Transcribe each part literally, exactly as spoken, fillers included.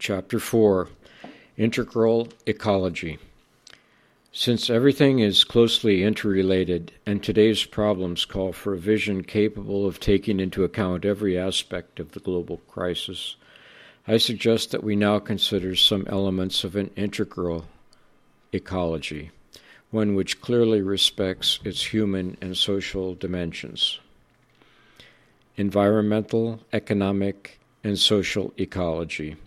Chapter four, Integral Ecology. Since everything is closely interrelated, and today's problems call for a vision capable of taking into account every aspect of the global crisis, I suggest that we now consider some elements of an integral ecology, one which clearly respects its human and social dimensions. Environmental, economic, and social ecology.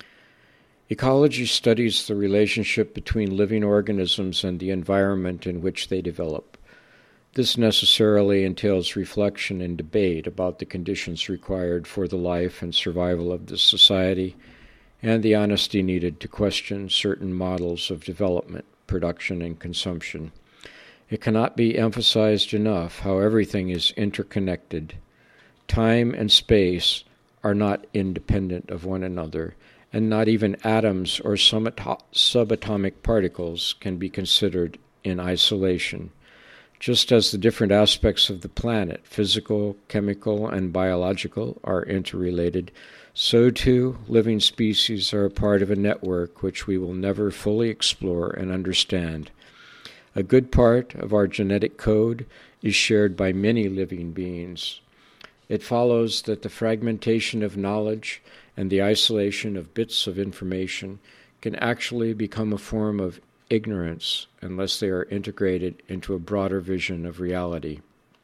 Ecology studies the relationship between living organisms and the environment in which they develop. This necessarily entails reflection and debate about the conditions required for the life and survival of the society, and the honesty needed to question certain models of development, production, and consumption. It cannot be emphasized enough how everything is interconnected. Time and space are not independent of one another, and not even atoms or subatomic particles can be considered in isolation. Just as the different aspects of the planet, physical, chemical, and biological, are interrelated, so too living species are a part of a network which we will never fully explore and understand. A good part of our genetic code is shared by many living beings. It follows that the fragmentation of knowledge and the isolation of bits of information can actually become a form of ignorance unless they are integrated into a broader vision of reality.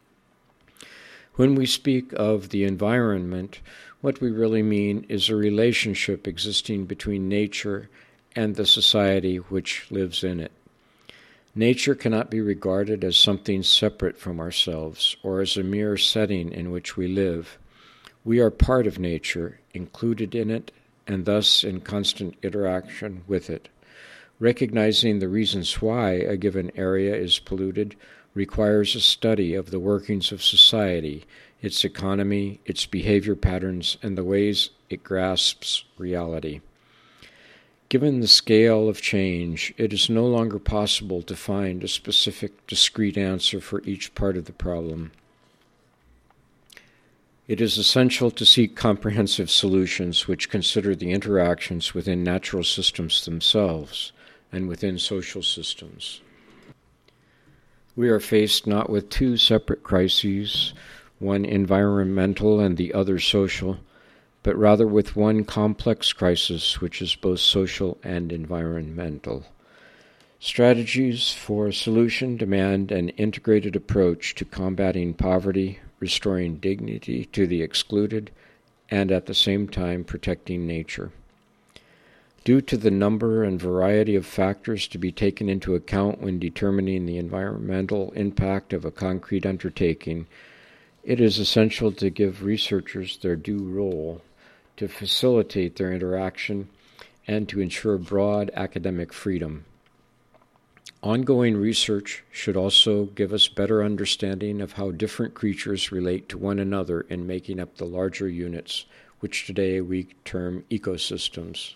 When we speak of the environment, what we really mean is a relationship existing between nature and the society which lives in it. Nature cannot be regarded as something separate from ourselves or as a mere setting in which we live. We are part of nature, included in it, and thus in constant interaction with it. Recognizing the reasons why a given area is polluted requires a study of the workings of society, its economy, its behavior patterns, and the ways it grasps reality. Given the scale of change, it is no longer possible to find a specific, discrete answer for each part of the problem. It is essential to seek comprehensive solutions which consider the interactions within natural systems themselves and within social systems. We are faced not with two separate crises, one environmental and the other social, but rather with one complex crisis which is both social and environmental. Strategies for a solution demand an integrated approach to combating poverty, restoring dignity to the excluded, and at the same time protecting nature. Due to the number and variety of factors to be taken into account when determining the environmental impact of a concrete undertaking, it is essential to give researchers their due role, to facilitate their interaction, and to ensure broad academic freedom. Ongoing research should also give us better understanding of how different creatures relate to one another in making up the larger units, which today we term ecosystems.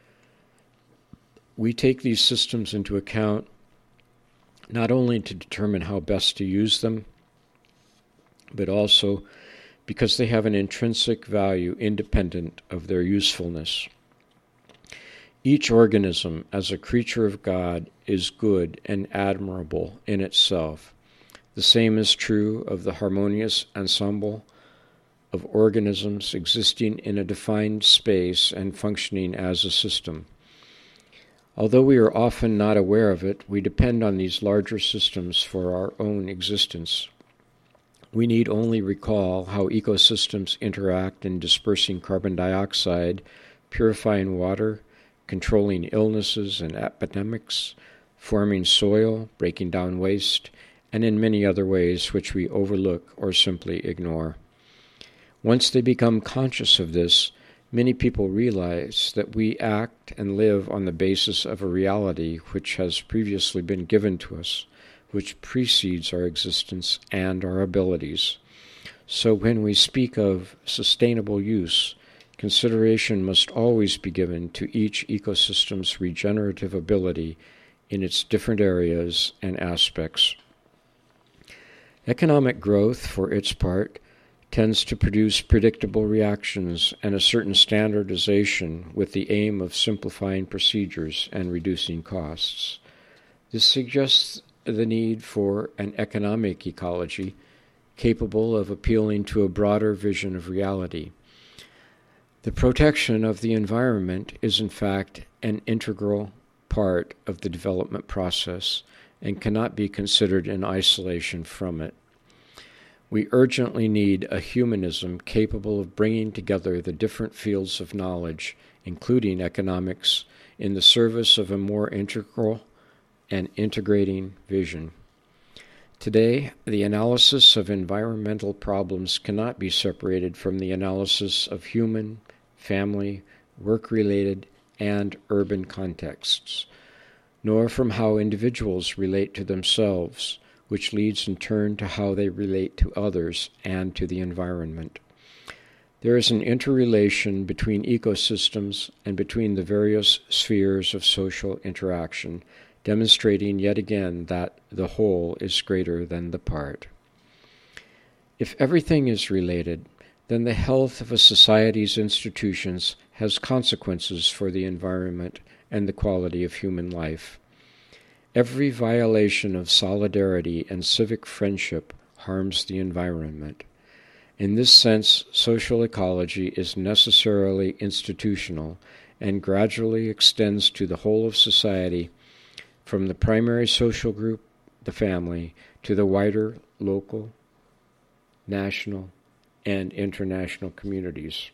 We take these systems into account not only to determine how best to use them, but also because they have an intrinsic value independent of their usefulness. Each organism, as a creature of God, is good and admirable in itself. The same is true of the harmonious ensemble of organisms existing in a defined space and functioning as a system. Although we are often not aware of it, we depend on these larger systems for our own existence. We need only recall how ecosystems interact in dispersing carbon dioxide, purifying water, controlling illnesses and epidemics, forming soil, breaking down waste, and in many other ways which we overlook or simply ignore. Once they become conscious of this, many people realize that we act and live on the basis of a reality which has previously been given to us, which precedes our existence and our abilities. So when we speak of sustainable use, consideration must always be given to each ecosystem's regenerative ability in its different areas and aspects. Economic growth, for its part, tends to produce predictable reactions and a certain standardization with the aim of simplifying procedures and reducing costs. This suggests the need for an economic ecology capable of appealing to a broader vision of reality. The protection of the environment is in fact an integral part of the development process and cannot be considered in isolation from it. We urgently need a humanism capable of bringing together the different fields of knowledge, including economics, in the service of a more integral and integrating vision. Today, the analysis of environmental problems cannot be separated from the analysis of human, family, work-related, and urban contexts, nor from how individuals relate to themselves, which leads in turn to how they relate to others and to the environment. There is an interrelation between ecosystems and between the various spheres of social interaction, demonstrating yet again that the whole is greater than the part. If everything is related, then the health of a society's institutions has consequences for the environment and the quality of human life. Every violation of solidarity and civic friendship harms the environment. In this sense, social ecology is necessarily institutional and gradually extends to the whole of society, from the primary social group, the family, to the wider local, national, and international communities.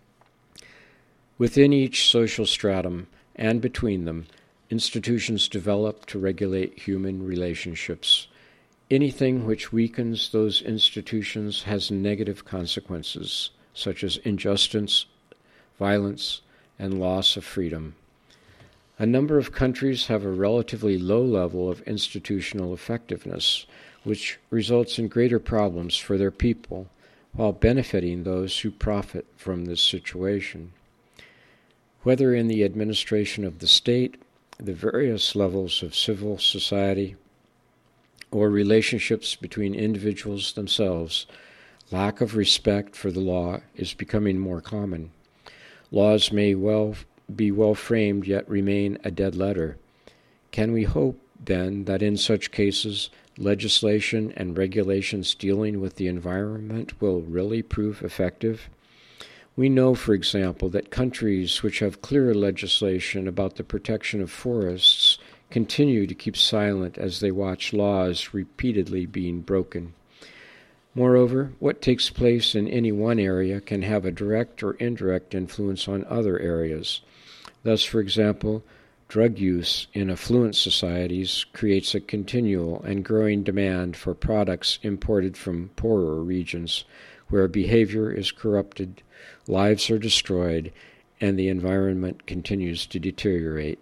Within each social stratum and between them, institutions develop to regulate human relationships. Anything which weakens those institutions has negative consequences, such as injustice, violence, and loss of freedom. A number of countries have a relatively low level of institutional effectiveness, which results in greater problems for their people, while benefiting those who profit from this situation. Whether in the administration of the state, the various levels of civil society, or relationships between individuals themselves, lack of respect for the law is becoming more common. Laws may well be well framed yet remain a dead letter. Can we hope, then, that in such cases legislation and regulations dealing with the environment will really prove effective? We know, for example, that countries which have clear legislation about the protection of forests continue to keep silent as they watch laws repeatedly being broken. Moreover, what takes place in any one area can have a direct or indirect influence on other areas. Thus, for example, drug use in affluent societies creates a continual and growing demand for products imported from poorer regions, where behavior is corrupted, lives are destroyed, and the environment continues to deteriorate.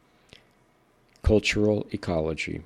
Cultural ecology.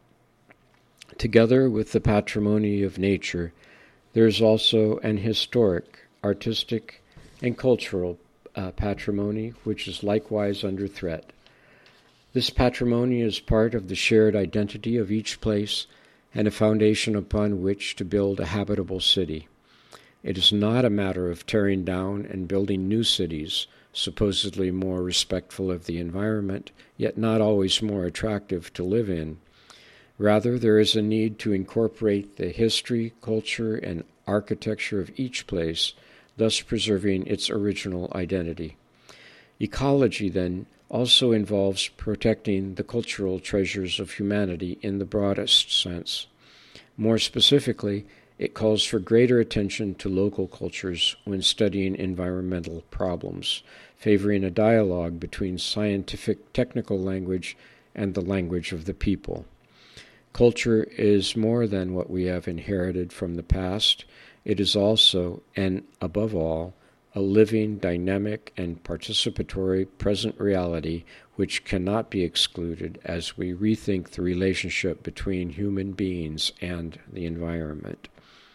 Together with the patrimony of nature, there is also an historic, artistic, and cultural uh, patrimony which is likewise under threat. This patrimony is part of the shared identity of each place and a foundation upon which to build a habitable city. It is not a matter of tearing down and building new cities, supposedly more respectful of the environment, yet not always more attractive to live in. Rather, there is a need to incorporate the history, culture, and architecture of each place, thus preserving its original identity. Ecology, then, also involves protecting the cultural treasures of humanity in the broadest sense. More specifically, it calls for greater attention to local cultures when studying environmental problems, favoring a dialogue between scientific technical language and the language of the people. Culture is more than what we have inherited from the past. It is also, and above all, a living, dynamic, and participatory present reality which cannot be excluded as we rethink the relationship between human beings and the environment.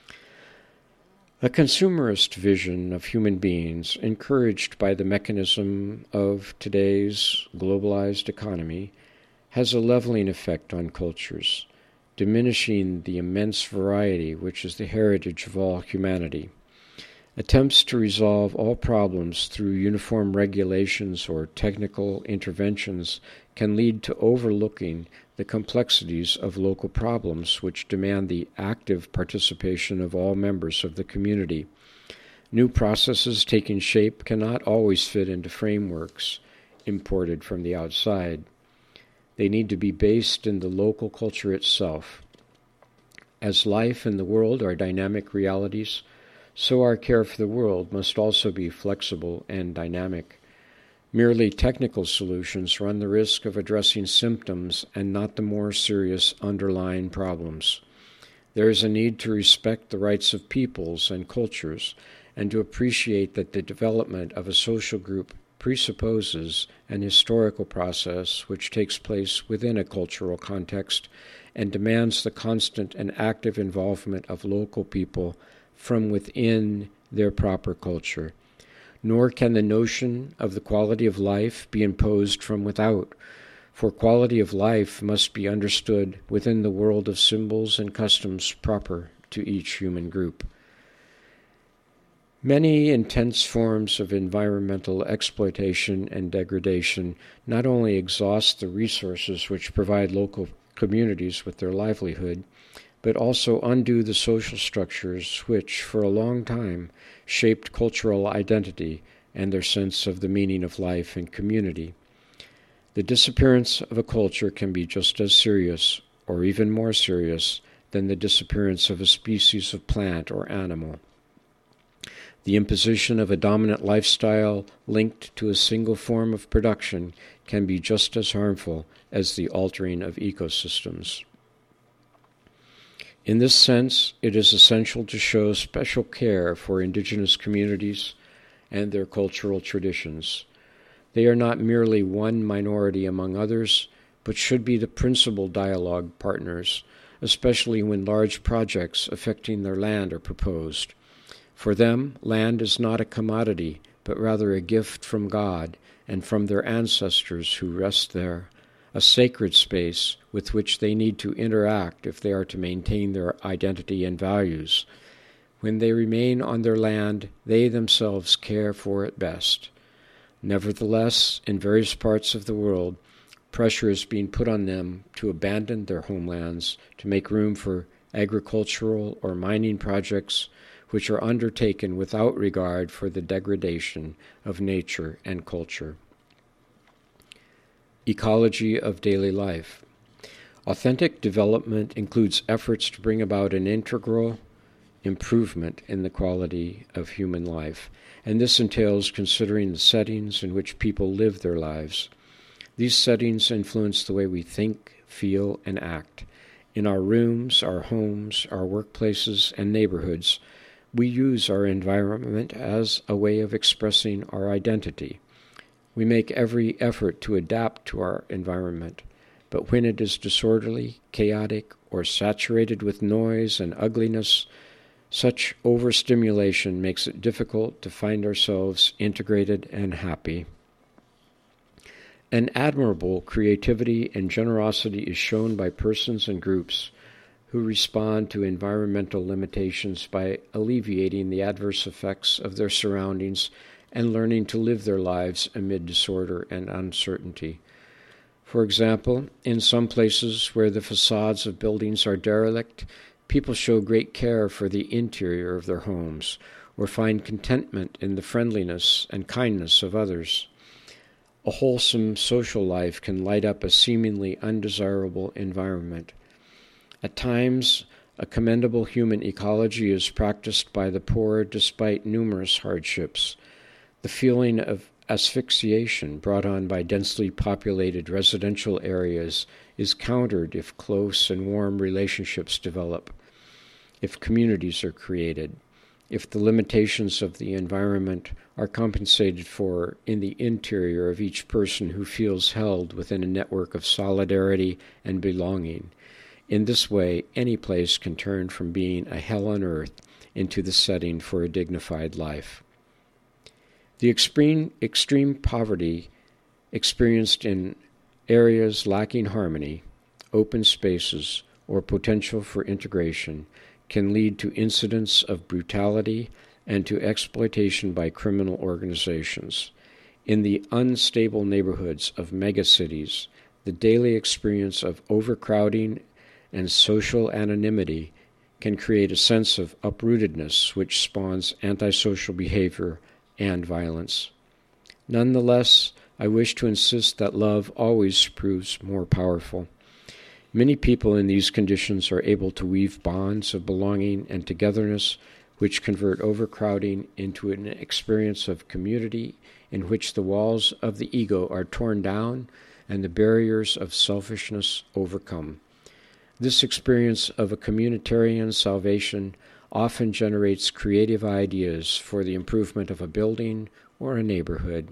A consumerist vision of human beings, encouraged by the mechanism of today's globalized economy, has a leveling effect on cultures, diminishing the immense variety which is the heritage of all humanity. Attempts to resolve all problems through uniform regulations or technical interventions can lead to overlooking the complexities of local problems which demand the active participation of all members of the community. New processes taking shape cannot always fit into frameworks imported from the outside. They need to be based in the local culture itself. As life and the world are dynamic realities, so our care for the world must also be flexible and dynamic. Merely technical solutions run the risk of addressing symptoms and not the more serious underlying problems. There is a need to respect the rights of peoples and cultures and to appreciate that the development of a social group presupposes an historical process which takes place within a cultural context and demands the constant and active involvement of local people from within their proper culture. Nor can the notion of the quality of life be imposed from without, for quality of life must be understood within the world of symbols and customs proper to each human group. Many intense forms of environmental exploitation and degradation not only exhaust the resources which provide local communities with their livelihood, but also undo the social structures which, for a long time, shaped cultural identity and their sense of the meaning of life and community. The disappearance of a culture can be just as serious, or even more serious, than the disappearance of a species of plant or animal. The imposition of a dominant lifestyle linked to a single form of production can be just as harmful as the altering of ecosystems. In this sense, it is essential to show special care for indigenous communities and their cultural traditions. They are not merely one minority among others, but should be the principal dialogue partners, especially when large projects affecting their land are proposed. For them, land is not a commodity, but rather a gift from God and from their ancestors who rest there, a sacred space with which they need to interact if they are to maintain their identity and values. When they remain on their land, they themselves care for it best. Nevertheless, in various parts of the world, pressure is being put on them to abandon their homelands to make room for agricultural or mining projects which are undertaken without regard for the degradation of nature and culture. Ecology of daily life. Authentic development includes efforts to bring about an integral improvement in the quality of human life, and this entails considering the settings in which people live their lives. These settings influence the way we think, feel, and act. In our rooms, our homes, our workplaces, and neighborhoods, we use our environment as a way of expressing our identity. We make every effort to adapt to our environment, but when it is disorderly, chaotic, or saturated with noise and ugliness, such overstimulation makes it difficult to find ourselves integrated and happy. An admirable creativity and generosity is shown by persons and groups who respond to environmental limitations by alleviating the adverse effects of their surroundings and learning to live their lives amid disorder and uncertainty. For example, in some places where the facades of buildings are derelict, people show great care for the interior of their homes, or find contentment in the friendliness and kindness of others. A wholesome social life can light up a seemingly undesirable environment. At times, a commendable human ecology is practiced by the poor despite numerous hardships. The feeling of asphyxiation brought on by densely populated residential areas is countered if close and warm relationships develop, if communities are created, if the limitations of the environment are compensated for in the interior of each person who feels held within a network of solidarity and belonging. In this way, any place can turn from being a hell on earth into the setting for a dignified life. The extreme, extreme poverty experienced in areas lacking harmony, open spaces, or potential for integration can lead to incidents of brutality and to exploitation by criminal organizations. In the unstable neighborhoods of megacities, the daily experience of overcrowding and social anonymity can create a sense of uprootedness which spawns antisocial behavior and violence. Nonetheless, I wish to insist that love always proves more powerful. Many people in these conditions are able to weave bonds of belonging and togetherness which convert overcrowding into an experience of community in which the walls of the ego are torn down and the barriers of selfishness overcome. This experience of a communitarian salvation often generates creative ideas for the improvement of a building or a neighborhood.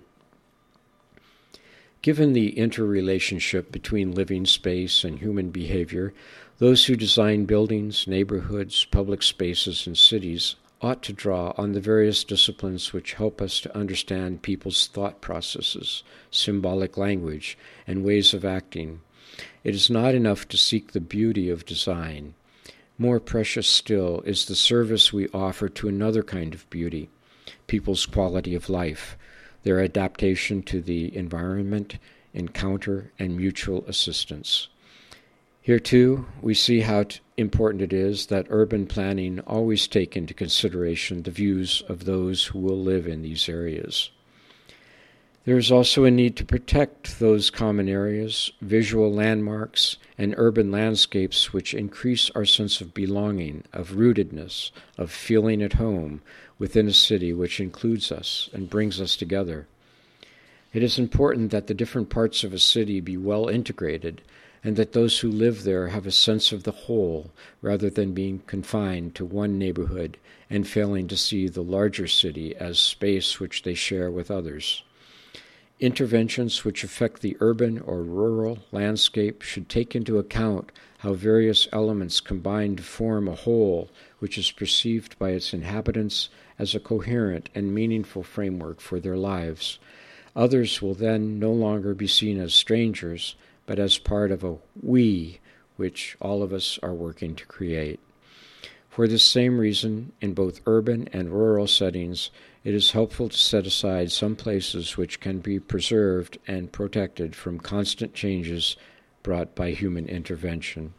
Given the interrelationship between living space and human behavior, those who design buildings, neighborhoods, public spaces, and cities ought to draw on the various disciplines which help us to understand people's thought processes, symbolic language, and ways of acting. It is not enough to seek the beauty of design. More precious still is the service we offer to another kind of beauty, people's quality of life, their adaptation to the environment, encounter, and mutual assistance. Here, too, we see how t- important it is that urban planning always take into consideration the views of those who will live in these areas. There is also a need to protect those common areas, visual landmarks, and urban landscapes which increase our sense of belonging, of rootedness, of feeling at home within a city which includes us and brings us together. It is important that the different parts of a city be well integrated, and that those who live there have a sense of the whole rather than being confined to one neighborhood and failing to see the larger city as space which they share with others. Interventions which affect the urban or rural landscape should take into account how various elements combine to form a whole which is perceived by its inhabitants as a coherent and meaningful framework for their lives. Others will then no longer be seen as strangers, but as part of a we which all of us are working to create. For this same reason, in both urban and rural settings, it is helpful to set aside some places which can be preserved and protected from constant changes brought by human intervention.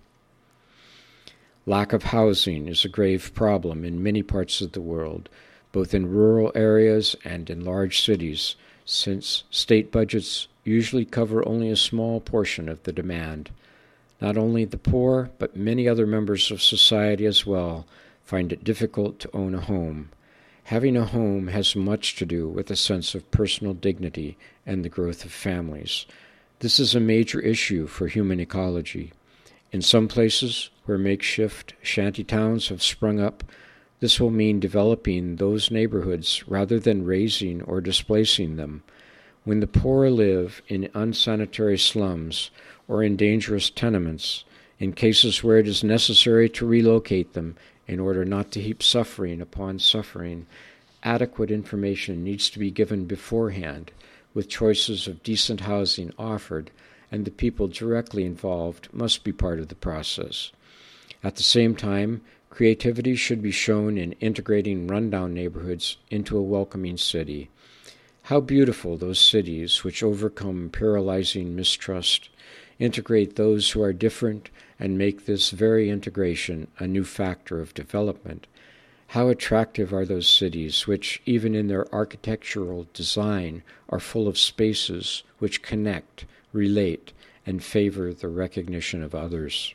Lack of housing is a grave problem in many parts of the world, both in rural areas and in large cities, since state budgets usually cover only a small portion of the demand. Not only the poor, but many other members of society as well find it difficult to own a home. Having a home has much to do with a sense of personal dignity and the growth of families. This is a major issue for human ecology. In some places where makeshift shanty towns have sprung up, this will mean developing those neighborhoods rather than raising or displacing them. When the poor live in unsanitary slums or in dangerous tenements, in cases where it is necessary to relocate them in order not to heap suffering upon suffering, adequate information needs to be given beforehand, with choices of decent housing offered, and the people directly involved must be part of the process. At the same time, creativity should be shown in integrating rundown neighborhoods into a welcoming city. How beautiful those cities which overcome paralyzing mistrust, integrate those who are different, and make this very integration a new factor of development. How attractive are those cities which, even in their architectural design, are full of spaces which connect, relate, and favor the recognition of others.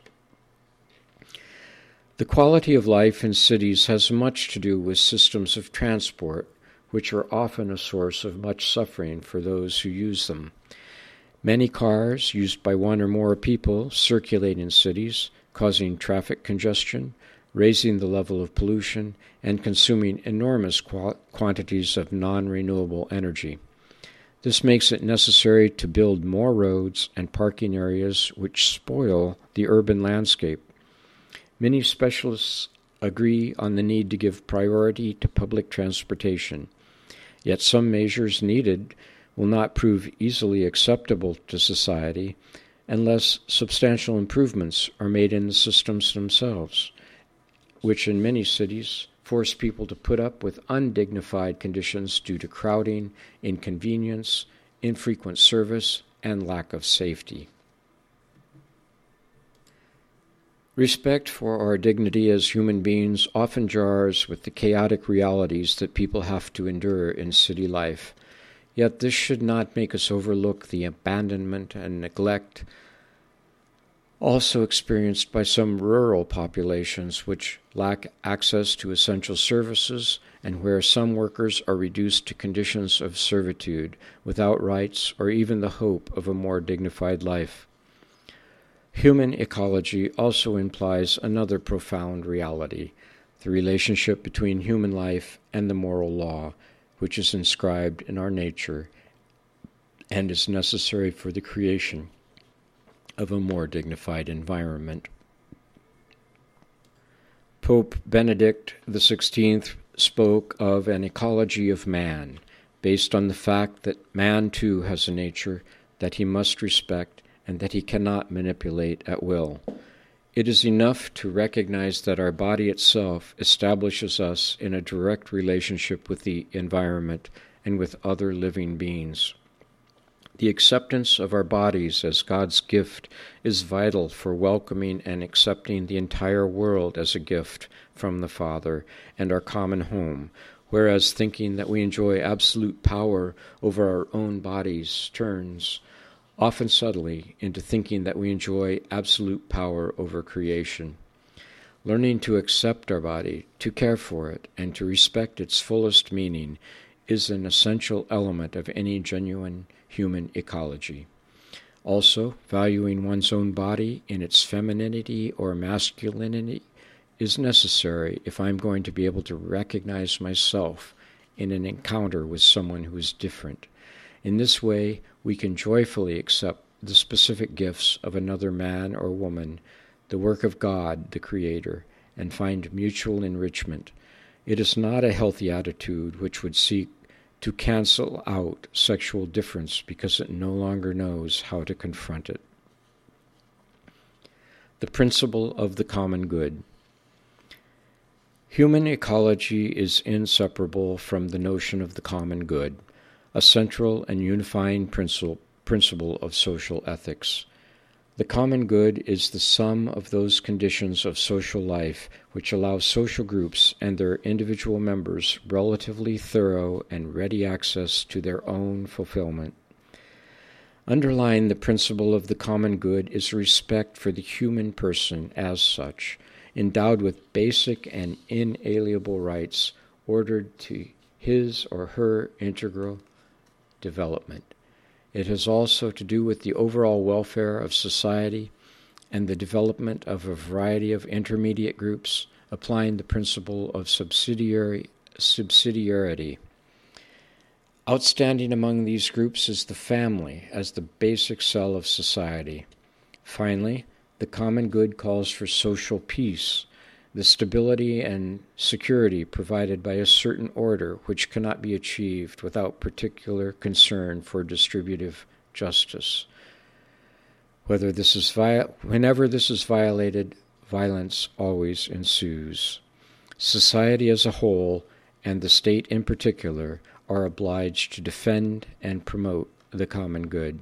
The quality of life in cities has much to do with systems of transport, which are often a source of much suffering for those who use them. Many cars, used by one or more people, circulate in cities, causing traffic congestion, raising the level of pollution, and consuming enormous qu- quantities of non-renewable energy. This makes it necessary to build more roads and parking areas which spoil the urban landscape. Many specialists agree on the need to give priority to public transportation, yet some measures needed will not prove easily acceptable to society unless substantial improvements are made in the systems themselves, which in many cities force people to put up with undignified conditions due to crowding, inconvenience, infrequent service, and lack of safety. Respect for our dignity as human beings often jars with the chaotic realities that people have to endure in city life. Yet this should not make us overlook the abandonment and neglect also experienced by some rural populations which lack access to essential services and where some workers are reduced to conditions of servitude without rights or even the hope of a more dignified life. Human ecology also implies another profound reality, the relationship between human life and the moral law, which is inscribed in our nature and is necessary for the creation of a more dignified environment. Pope Benedict the sixteenth spoke of an ecology of man, based on the fact that man too has a nature that he must respect and that he cannot manipulate at will. It is enough to recognize that our body itself establishes us in a direct relationship with the environment and with other living beings. The acceptance of our bodies as God's gift is vital for welcoming and accepting the entire world as a gift from the Father and our common home, whereas thinking that we enjoy absolute power over our own bodies turns, often subtly, into thinking that we enjoy absolute power over creation. Learning to accept our body, to care for it, and to respect its fullest meaning is an essential element of any genuine human ecology. Also, valuing one's own body in its femininity or masculinity is necessary if I'm going to be able to recognize myself in an encounter with someone who is different. In this way, we can joyfully accept the specific gifts of another man or woman, the work of God, the Creator, and find mutual enrichment. It is not a healthy attitude which would seek to cancel out sexual difference because it no longer knows how to confront it. The principle of the common good. Human ecology is inseparable from the notion of the common good, a central and unifying principle, principle of social ethics. The common good is the sum of those conditions of social life which allow social groups and their individual members relatively thorough and ready access to their own fulfillment. Underlying the principle of the common good is respect for the human person as such, endowed with basic and inalienable rights ordered to his or her integral development. It has also to do with the overall welfare of society and the development of a variety of intermediate groups, applying the principle of subsidiary subsidiarity. Outstanding among these groups is the family as the basic cell of society. Finally, the common good calls for social peace, the stability and security provided by a certain order which cannot be achieved without particular concern for distributive justice. Whether this is vi- whenever this is violated, violence always ensues. Society as a whole, and the state in particular, are obliged to defend and promote the common good.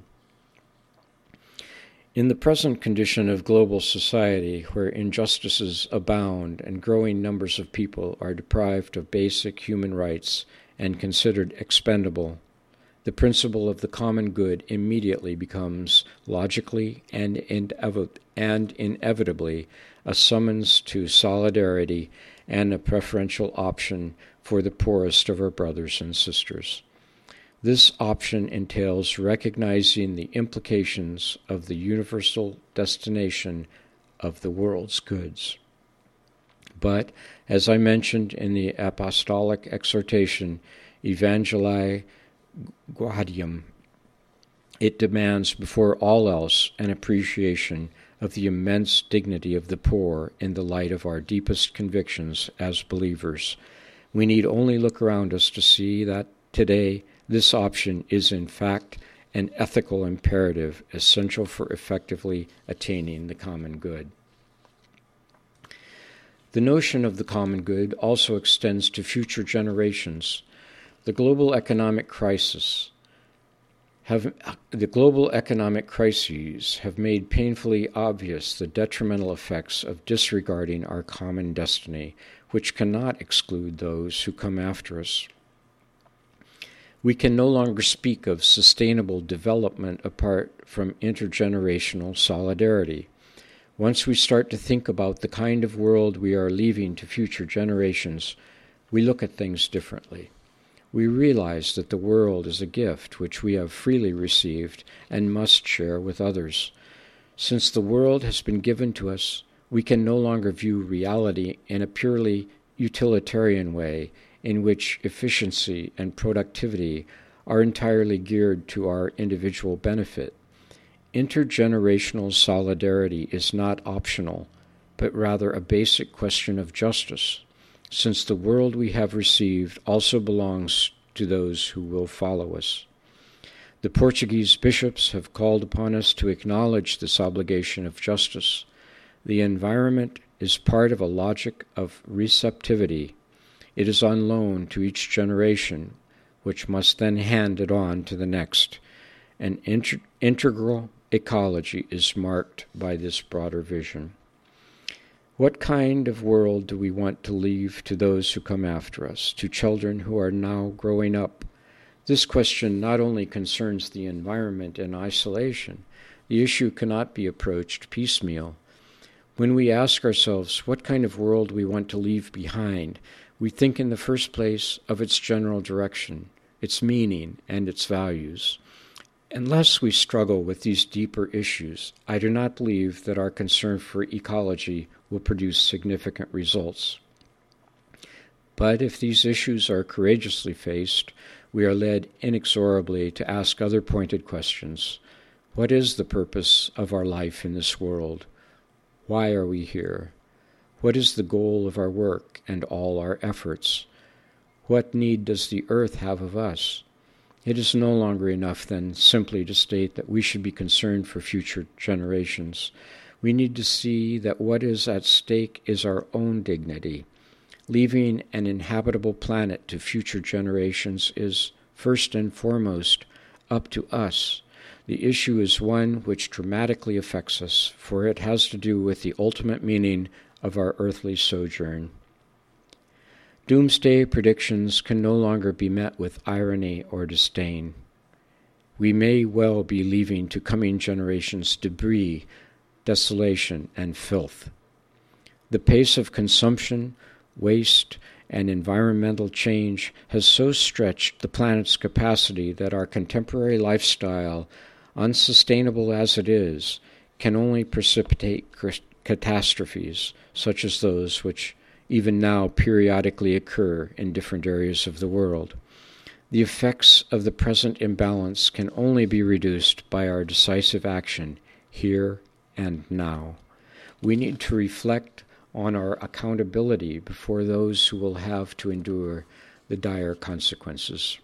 In the present condition of global society, where injustices abound and growing numbers of people are deprived of basic human rights and considered expendable, the principle of the common good immediately becomes logically and, inev- and inevitably a summons to solidarity and a preferential option for the poorest of our brothers and sisters. This option entails recognizing the implications of the universal destination of the world's goods. But, as I mentioned in the apostolic exhortation, Evangelii Gaudium, it demands before all else an appreciation of the immense dignity of the poor in the light of our deepest convictions as believers. We need only look around us to see that today this option is in fact an ethical imperative essential for effectively attaining the common good. The notion of the common good also extends to future generations. The global economic crisis have the global economic crises have made painfully obvious the detrimental effects of disregarding our common destiny, which cannot exclude those who come after us. We can no longer speak of sustainable development apart from intergenerational solidarity. Once we start to think about the kind of world we are leaving to future generations, we look at things differently. We realize that the world is a gift which we have freely received and must share with others. Since the world has been given to us, we can no longer view reality in a purely utilitarian way in which efficiency and productivity are entirely geared to our individual benefit. Intergenerational solidarity is not optional, but rather a basic question of justice, since the world we have received also belongs to those who will follow us. The Portuguese bishops have called upon us to acknowledge this obligation of justice. The environment is part of a logic of receptivity. It is on loan to each generation, which must then hand it on to the next. An inter- integral ecology is marked by this broader vision. What kind of world do we want to leave to those who come after us, to children who are now growing up? This question not only concerns the environment in isolation, the issue cannot be approached piecemeal. When we ask ourselves what kind of world we want to leave behind, we think in the first place of its general direction, its meaning, and its values. Unless we struggle with these deeper issues, I do not believe that our concern for ecology will produce significant results. But if these issues are courageously faced, we are led inexorably to ask other pointed questions. What is the purpose of our life in this world? Why are we here? What is the goal of our work and all our efforts? What need does the earth have of us? It is no longer enough, then, simply to state that we should be concerned for future generations. We need to see that what is at stake is our own dignity. Leaving an inhabitable planet to future generations is, first and foremost, up to us. The issue is one which dramatically affects us, for it has to do with the ultimate meaning of our earthly sojourn. Doomsday predictions can no longer be met with irony or disdain. We may well be leaving to coming generations debris, desolation, and filth. The pace of consumption, waste, and environmental change has so stretched the planet's capacity that our contemporary lifestyle, unsustainable as it is, can only precipitate catastrophes such as those which even now periodically occur in different areas of the world. The effects of the present imbalance can only be reduced by our decisive action here and now. We need to reflect on our accountability before those who will have to endure the dire consequences.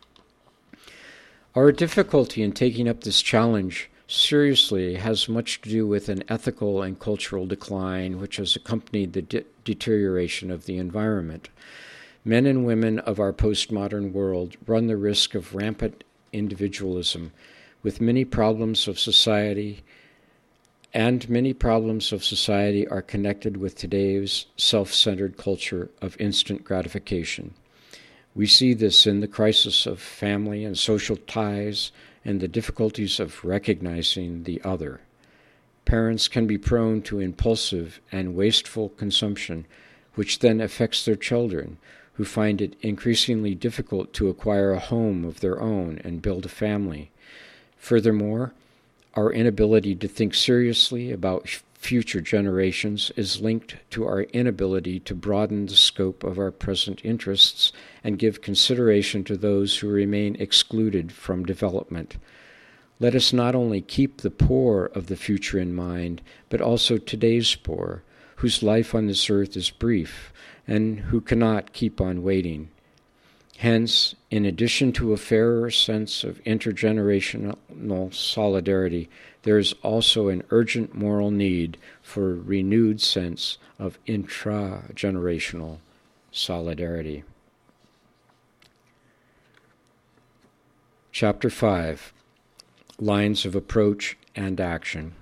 Our difficulty in taking up this challenge seriously has much to do with an ethical and cultural decline which has accompanied the de- deterioration of the environment. Men and women of our postmodern world run the risk of rampant individualism, with many problems of society, and many problems of society are connected with today's self-centered culture of instant gratification. We see this in the crisis of family and social ties and the difficulties of recognizing the other. Parents can be prone to impulsive and wasteful consumption, which then affects their children, who find it increasingly difficult to acquire a home of their own and build a family. Furthermore, our inability to think seriously about future generations is linked to our inability to broaden the scope of our present interests and give consideration to those who remain excluded from development. Let us not only keep the poor of the future in mind, but also today's poor, whose life on this earth is brief and who cannot keep on waiting. Hence, in addition to a fairer sense of intergenerational solidarity, there is also an urgent moral need for a renewed sense of intragenerational solidarity. Chapter five, Lines of Approach and Action.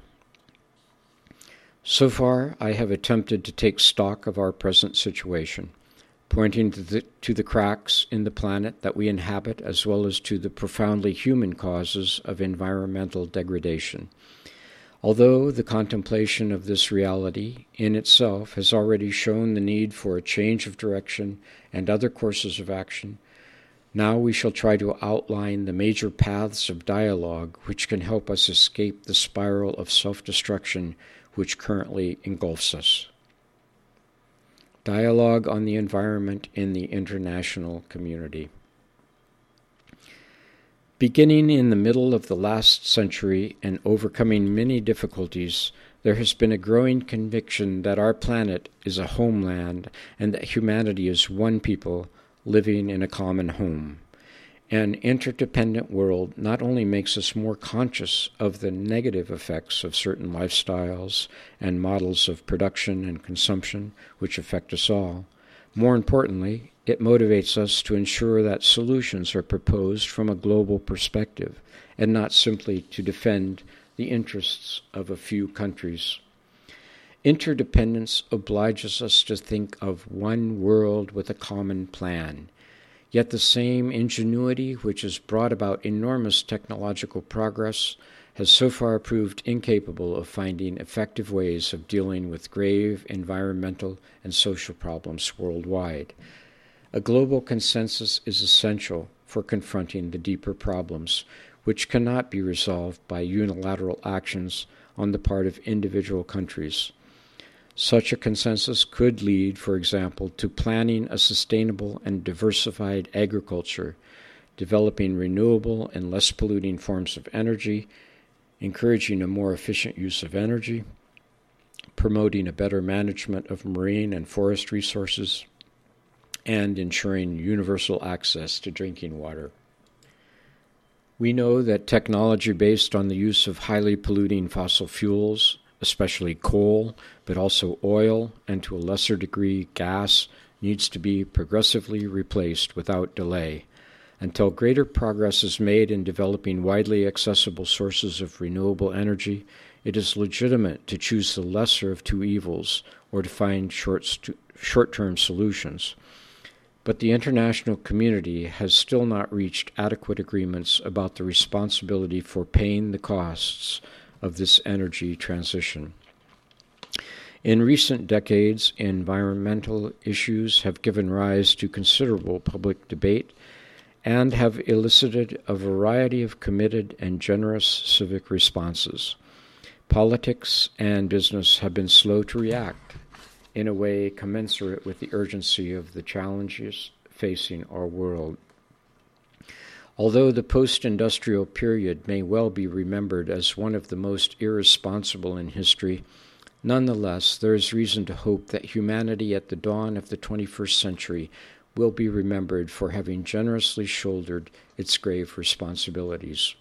So far, I have attempted to take stock of our present situation, pointing to the, to the cracks in the planet that we inhabit, as well as to the profoundly human causes of environmental degradation. Although the contemplation of this reality in itself has already shown the need for a change of direction and other courses of action, now we shall try to outline the major paths of dialogue which can help us escape the spiral of self-destruction which currently engulfs us. Dialogue on the environment in the international community. Beginning in the middle of the last century and overcoming many difficulties, there has been a growing conviction that our planet is a homeland and that humanity is one people living in a common home. An interdependent world not only makes us more conscious of the negative effects of certain lifestyles and models of production and consumption which affect us all, more importantly, it motivates us to ensure that solutions are proposed from a global perspective and not simply to defend the interests of a few countries. Interdependence obliges us to think of one world with a common plan. Yet the same ingenuity which has brought about enormous technological progress has so far proved incapable of finding effective ways of dealing with grave environmental and social problems worldwide. A global consensus is essential for confronting the deeper problems, which cannot be resolved by unilateral actions on the part of individual countries. Such a consensus could lead, for example, to planning a sustainable and diversified agriculture, developing renewable and less polluting forms of energy, encouraging a more efficient use of energy, promoting a better management of marine and forest resources, and ensuring universal access to drinking water. We know that technology based on the use of highly polluting fossil fuels, especially coal, but also oil, and to a lesser degree gas, needs to be progressively replaced without delay. Until greater progress is made in developing widely accessible sources of renewable energy, it is legitimate to choose the lesser of two evils or to find short, short-term solutions. But the international community has still not reached adequate agreements about the responsibility for paying the costs of this energy transition. In recent decades, environmental issues have given rise to considerable public debate and have elicited a variety of committed and generous civic responses. Politics and business have been slow to react in a way commensurate with the urgency of the challenges facing our world. Although the post-industrial period may well be remembered as one of the most irresponsible in history, nonetheless, there is reason to hope that humanity at the dawn of the twenty-first century will be remembered for having generously shouldered its grave responsibilities.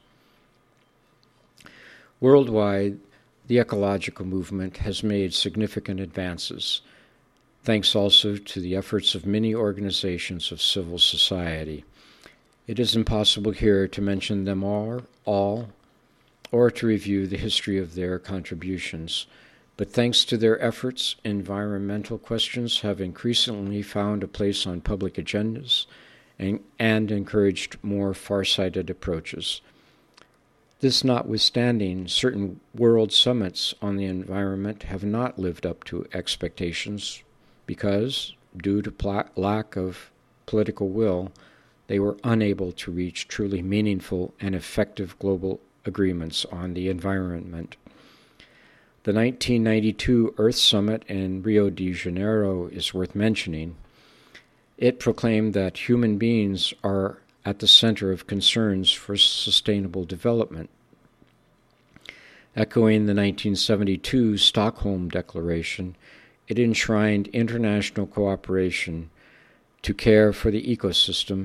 Worldwide, the ecological movement has made significant advances, thanks also to the efforts of many organizations of civil society. It is impossible here to mention them all, all, or to review the history of their contributions, but thanks to their efforts, environmental questions have increasingly found a place on public agendas and, and encouraged more far-sighted approaches. This notwithstanding, certain world summits on the environment have not lived up to expectations because, due to pla- lack of political will, they were unable to reach truly meaningful and effective global agreements on the environment. The nineteen ninety-two Earth Summit in Rio de Janeiro is worth mentioning. It proclaimed that human beings are at the center of concerns for sustainable development. Echoing the nineteen seventy-two Stockholm Declaration, it enshrined international cooperation to care for the ecosystem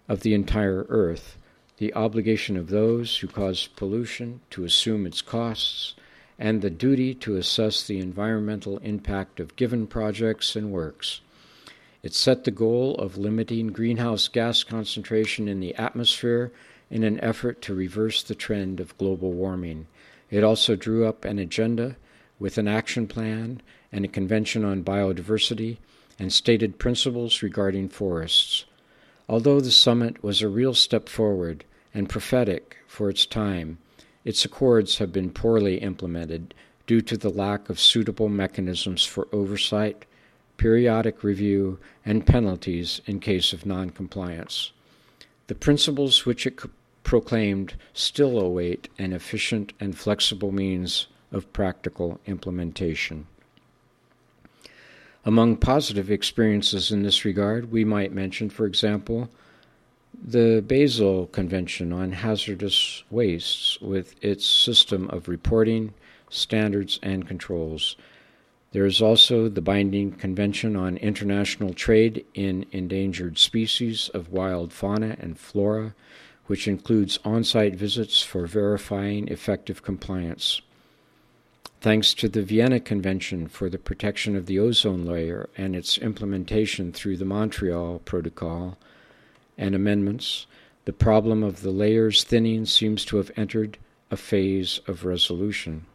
of the entire Earth, the obligation of those who cause pollution to assume its costs, and the duty to assess the environmental impact of given projects and works. It set the goal of limiting greenhouse gas concentration in the atmosphere in an effort to reverse the trend of global warming. It also drew up an agenda with an action plan and a convention on biodiversity and stated principles regarding forests. Although the summit was a real step forward and prophetic for its time, its accords have been poorly implemented due to the lack of suitable mechanisms for oversight, periodic review, and penalties in case of non-compliance. The principles which it proclaimed still await an efficient and flexible means of practical implementation. Among positive experiences in this regard, we might mention, for example, the Basel Convention on Hazardous Wastes with its system of reporting, standards, and controls. There is also the binding Convention on International Trade in Endangered Species of Wild Fauna and Flora, which includes on-site visits for verifying effective compliance. Thanks to the Vienna Convention for the Protection of the Ozone Layer and its implementation through the Montreal Protocol and amendments, the problem of the layer's thinning seems to have entered a phase of resolution.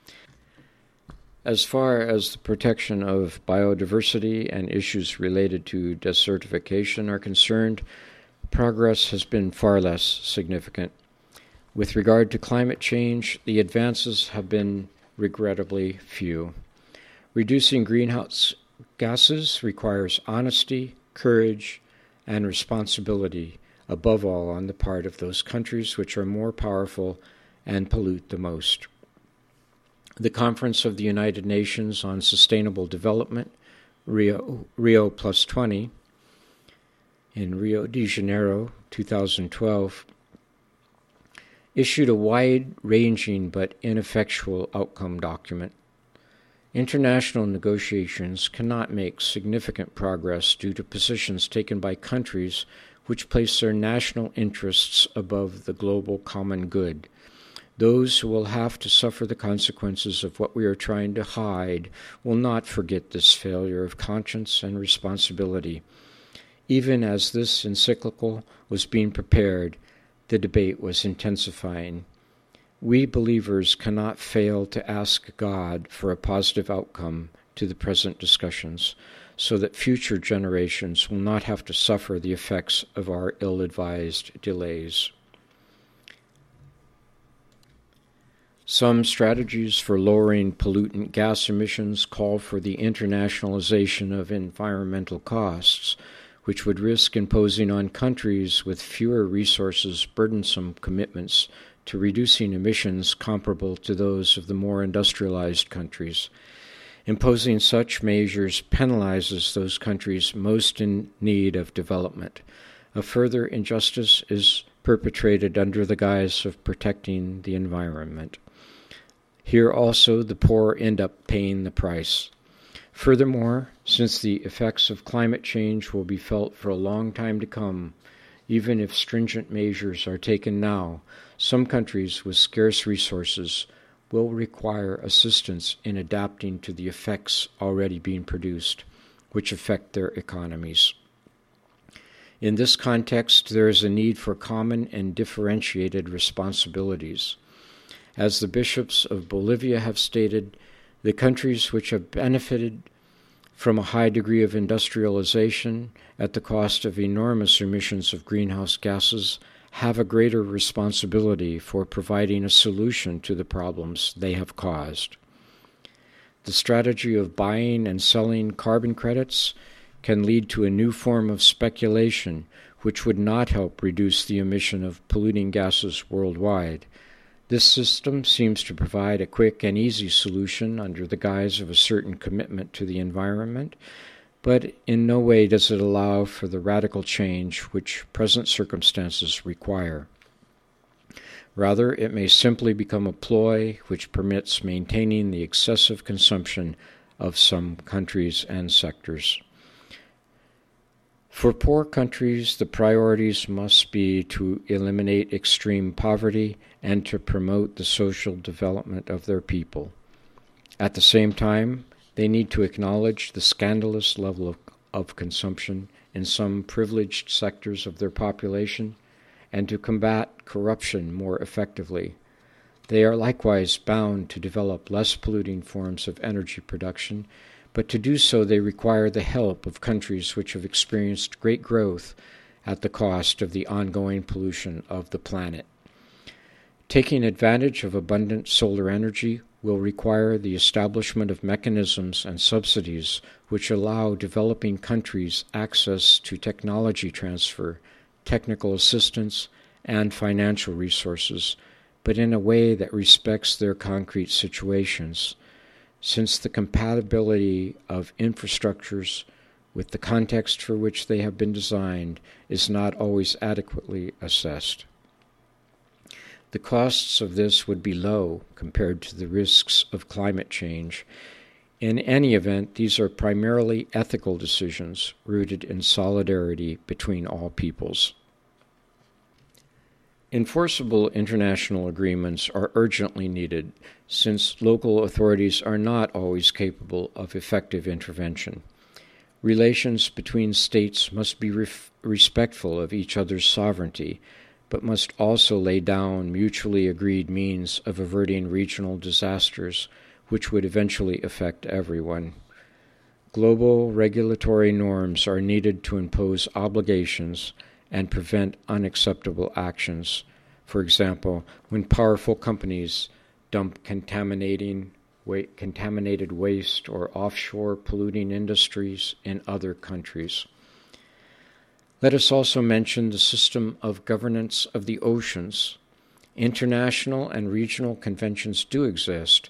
As far as the protection of biodiversity and issues related to desertification are concerned, progress has been far less significant. With regard to climate change, the advances have been regrettably few. Reducing greenhouse gases requires honesty, courage, and responsibility, above all on the part of those countries which are more powerful and pollute the most. The Conference of the United Nations on Sustainable Development, Rio, Rio Plus twenty, in Rio de Janeiro, two thousand twelve, issued a wide-ranging but ineffectual outcome document. International negotiations cannot make significant progress due to positions taken by countries which place their national interests above the global common good. Those who will have to suffer the consequences of what we are trying to hide will not forget this failure of conscience and responsibility. Even as this encyclical was being prepared, the debate was intensifying. We believers cannot fail to ask God for a positive outcome to the present discussions, so that future generations will not have to suffer the effects of our ill-advised delays. Some strategies for lowering pollutant gas emissions call for the internationalization of environmental costs, which would risk imposing on countries with fewer resources burdensome commitments to reducing emissions comparable to those of the more industrialized countries. Imposing such measures penalizes those countries most in need of development. A further injustice is perpetrated under the guise of protecting the environment. Here also the poor end up paying the price. Furthermore, since the effects of climate change will be felt for a long time to come, even if stringent measures are taken now, some countries with scarce resources will require assistance in adapting to the effects already being produced, which affect their economies. In this context, there is a need for common and differentiated responsibilities. As the bishops of Bolivia have stated, the countries which have benefited from a high degree of industrialization at the cost of enormous emissions of greenhouse gases have a greater responsibility for providing a solution to the problems they have caused. The strategy of buying and selling carbon credits can lead to a new form of speculation which would not help reduce the emission of polluting gases worldwide. This system seems to provide a quick and easy solution under the guise of a certain commitment to the environment, but in no way does it allow for the radical change which present circumstances require. Rather, it may simply become a ploy which permits maintaining the excessive consumption of some countries and sectors. For poor countries, the priorities must be to eliminate extreme poverty and to promote the social development of their people. At the same time, they need to acknowledge the scandalous level of, of consumption in some privileged sectors of their population and to combat corruption more effectively. They are likewise bound to develop less polluting forms of energy production, but to do so they require the help of countries which have experienced great growth at the cost of the ongoing pollution of the planet. Taking advantage of abundant solar energy will require the establishment of mechanisms and subsidies which allow developing countries access to technology transfer, technical assistance, and financial resources, but in a way that respects their concrete situations, since the compatibility of infrastructures with the context for which they have been designed is not always adequately assessed. The costs of this would be low compared to the risks of climate change. In any event, these are primarily ethical decisions rooted in solidarity between all peoples. Enforceable international agreements are urgently needed, since local authorities are not always capable of effective intervention. Relations between states must be ref- respectful of each other's sovereignty, but must also lay down mutually agreed means of averting regional disasters, which would eventually affect everyone. Global regulatory norms are needed to impose obligations and prevent unacceptable actions. For example, when powerful companies dump contaminating, wa- contaminated waste or offshore polluting industries in other countries. Let us also mention the system of governance of the oceans. International and regional conventions do exist,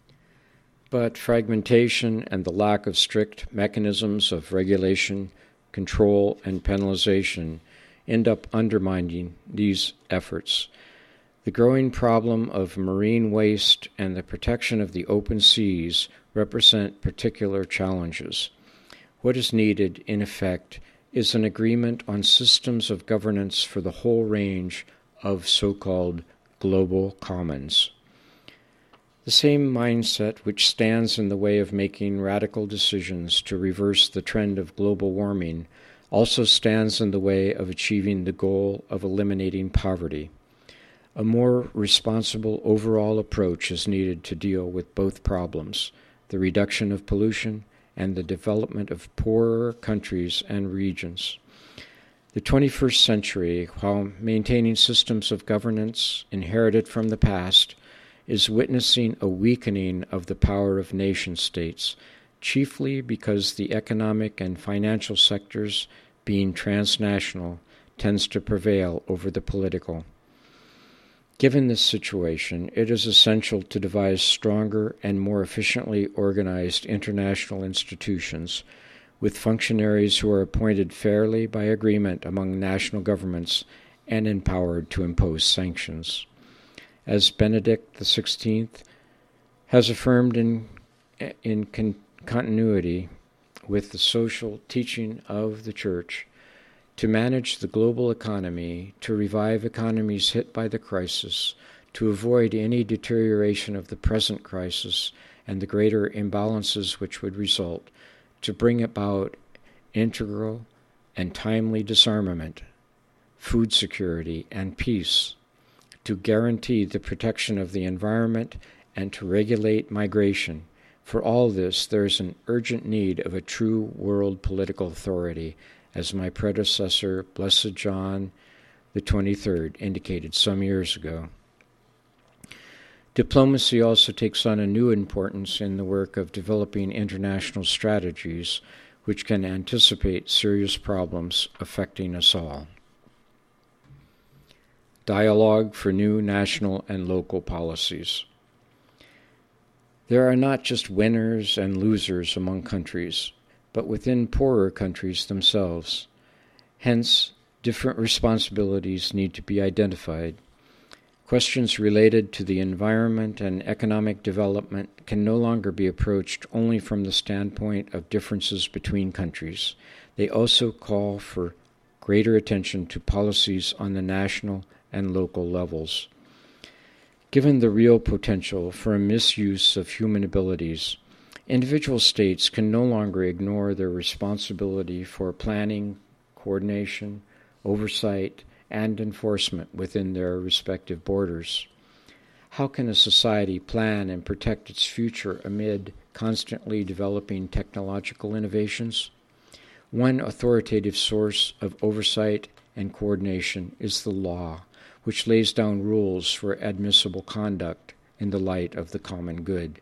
but fragmentation and the lack of strict mechanisms of regulation, control, and penalization end up undermining these efforts. The growing problem of marine waste and the protection of the open seas represent particular challenges. What is needed, in effect, is an agreement on systems of governance for the whole range of so-called global commons. The same mindset which stands in the way of making radical decisions to reverse the trend of global warming also stands in the way of achieving the goal of eliminating poverty. A more responsible overall approach is needed to deal with both problems, the reduction of pollution and the development of poorer countries and regions. The twenty-first century, while maintaining systems of governance inherited from the past, is witnessing a weakening of the power of nation-states, chiefly because the economic and financial sectors, being transnational, tends to prevail over the political. Given this situation, it is essential to devise stronger and more efficiently organized international institutions with functionaries who are appointed fairly by agreement among national governments and empowered to impose sanctions. As Benedict the sixteenth has affirmed in, in con- continuity with the social teaching of the Church, to manage the global economy, to revive economies hit by the crisis, to avoid any deterioration of the present crisis and the greater imbalances which would result, to bring about integral and timely disarmament, food security, and peace, to guarantee the protection of the environment, and to regulate migration. For all this, there is an urgent need of a true world political authority, as my predecessor, Blessed John the twenty-third, indicated some years ago. Diplomacy also takes on a new importance in the work of developing international strategies which can anticipate serious problems affecting us all. Dialogue for new national and local policies. There are not just winners and losers among countries, but within poorer countries themselves. Hence, different responsibilities need to be identified. Questions related to the environment and economic development can no longer be approached only from the standpoint of differences between countries. they also call for greater attention to policies on the national and local levels. Given the real potential for a misuse of human abilities, individual states can no longer ignore their responsibility for planning, coordination, oversight, and enforcement within their respective borders. How can a society plan and protect its future amid constantly developing technological innovations? One authoritative source of oversight and coordination is the law, which lays down rules for admissible conduct in the light of the common good.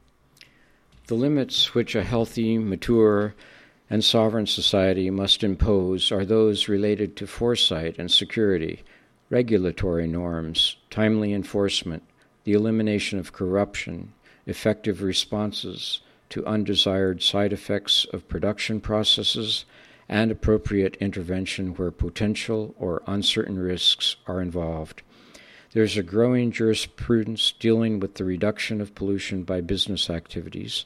The limits which a healthy, mature, and sovereign society must impose are those related to foresight and security, regulatory norms, timely enforcement, the elimination of corruption, effective responses to undesired side effects of production processes, and appropriate intervention where potential or uncertain risks are involved. There is a growing jurisprudence dealing with the reduction of pollution by business activities,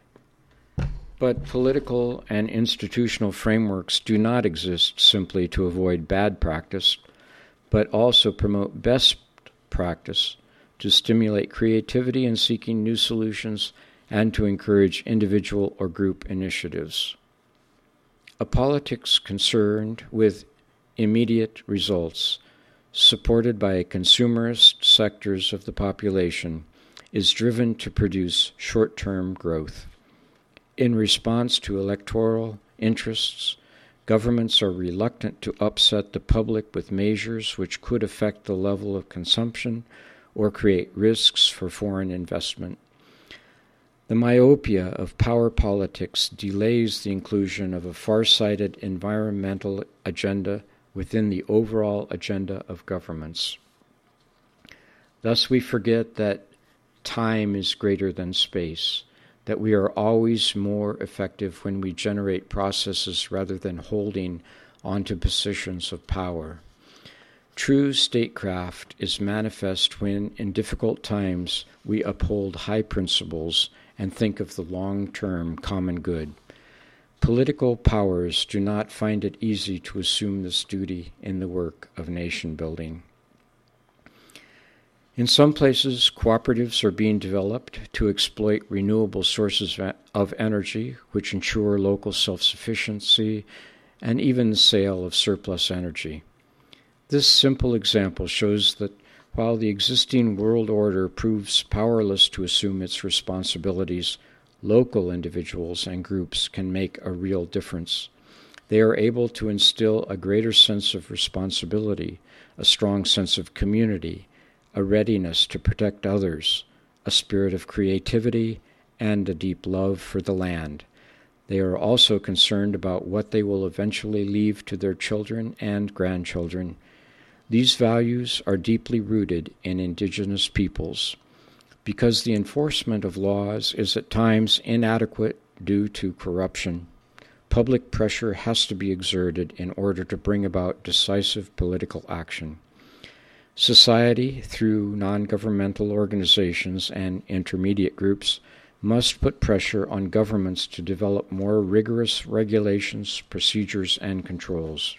but political and institutional frameworks do not exist simply to avoid bad practice, but also promote best practice, to stimulate creativity in seeking new solutions, and to encourage individual or group initiatives. A politics concerned with immediate results, supported by consumerist sectors of the population, is driven to produce short-term growth. In response to electoral interests, governments are reluctant to upset the public with measures which could affect the level of consumption or create risks for foreign investment. The myopia of power politics delays the inclusion of a far-sighted environmental agenda within the overall agenda of governments. Thus we forget that time is greater than space, that we are always more effective when we generate processes rather than holding onto positions of power. True statecraft is manifest when, in difficult times, we uphold high principles and think of the long-term common good. Political powers do not find it easy to assume this duty in the work of nation building. In some places, cooperatives are being developed to exploit renewable sources of energy, which ensure local self-sufficiency and even the sale of surplus energy. This simple example shows that while the existing world order proves powerless to assume its responsibilities, local individuals and groups can make a real difference. They are able to instill a greater sense of responsibility, a strong sense of community, a readiness to protect others, a spirit of creativity, and a deep love for the land. They are also concerned about what they will eventually leave to their children and grandchildren. These values are deeply rooted in indigenous peoples. Because the enforcement of laws is at times inadequate due to corruption, public pressure has to be exerted in order to bring about decisive political action. Society, through non-governmental organizations and intermediate groups, must put pressure on governments to develop more rigorous regulations, procedures, and controls.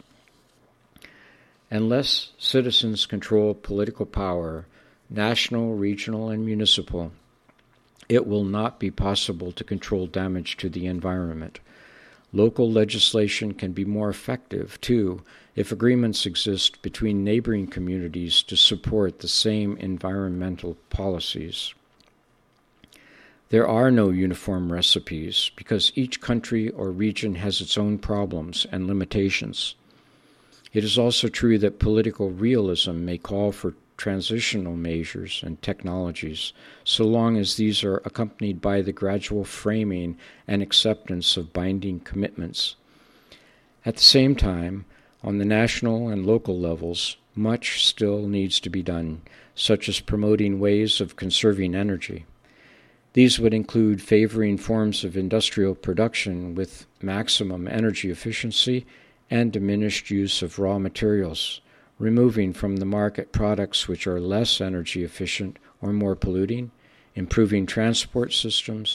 Unless citizens control political power, national, regional, and municipal, it will not be possible to control damage to the environment. Local legislation can be more effective, too, if agreements exist between neighboring communities to support the same environmental policies. There are no uniform recipes because each country or region has its own problems and limitations. It is also true that political realism may call for transitional measures and technologies, so long as these are accompanied by the gradual framing and acceptance of binding commitments. At the same time, on the national and local levels, much still needs to be done, such as promoting ways of conserving energy. These would include favoring forms of industrial production with maximum energy efficiency and diminished use of raw materials, removing from the market products which are less energy efficient or more polluting, improving transport systems,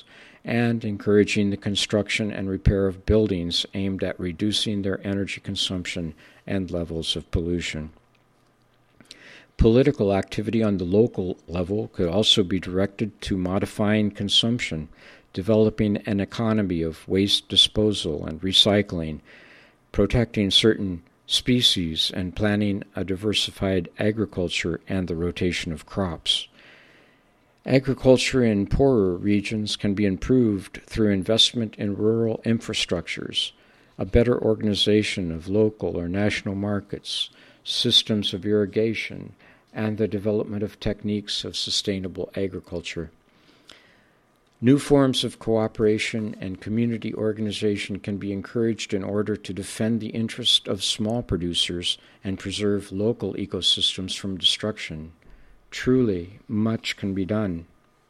and encouraging the construction and repair of buildings aimed at reducing their energy consumption and levels of pollution. Political activity on the local level could also be directed to modifying consumption, developing an economy of waste disposal and recycling, protecting certain species, and planning a diversified agriculture and the rotation of crops. Agriculture in poorer regions can be improved through investment in rural infrastructures, a better organization of local or national markets, systems of irrigation, and the development of techniques of sustainable agriculture. New forms of cooperation and community organization can be encouraged in order to defend the interest of small producers and preserve local ecosystems from destruction. Truly, much can be done.